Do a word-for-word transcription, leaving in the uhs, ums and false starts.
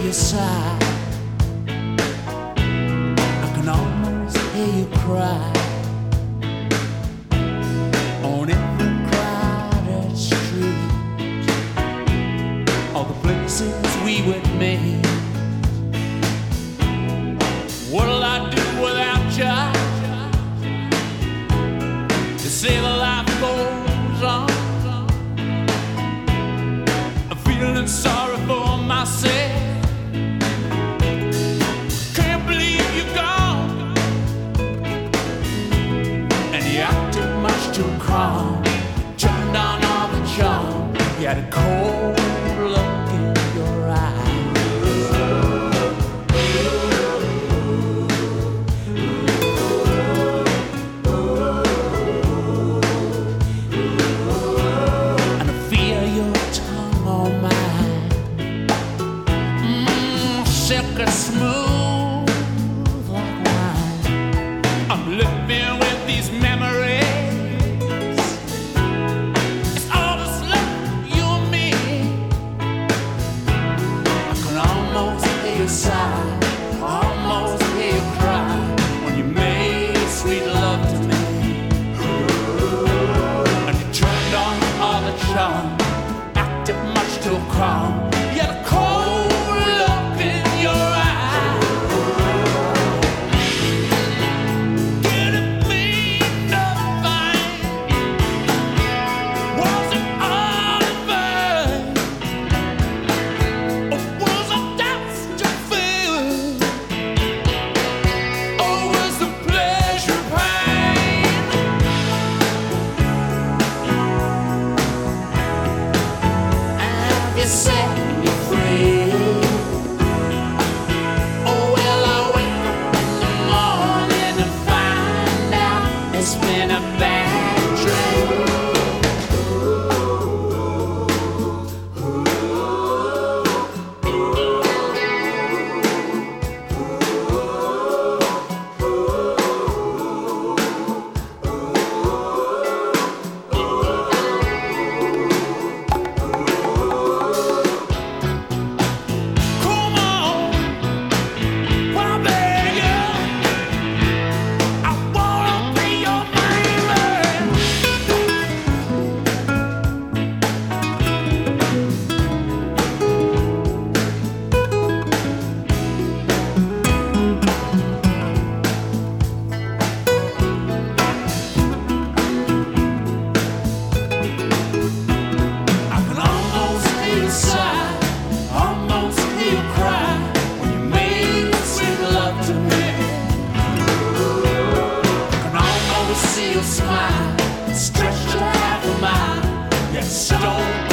you sigh. I can almost hear you cry on every crowded street. All the places we would meet. What'll I do without you? They say the life goes on. I'm feeling sorry for myself. Can't believe you're gone, and you acted much too calm. Turned on all the charm. You had a cold look in your eye. Silky smooth like wine. I'm living with these memories. It's all that's left, you and me. I can almost hear you sigh, almost hear you cry when you made sweet love to me. And you turned on all the charm, acted much too calm. You had a cold look in your eye. Did it mean nothing? Was it all in vain? Or was it just to feel? Or was the pleasure pain? And you said you're free. It's been a bad dream. Come on, I beg you. I wanna be your smile, stretch your half a mile, yet stone.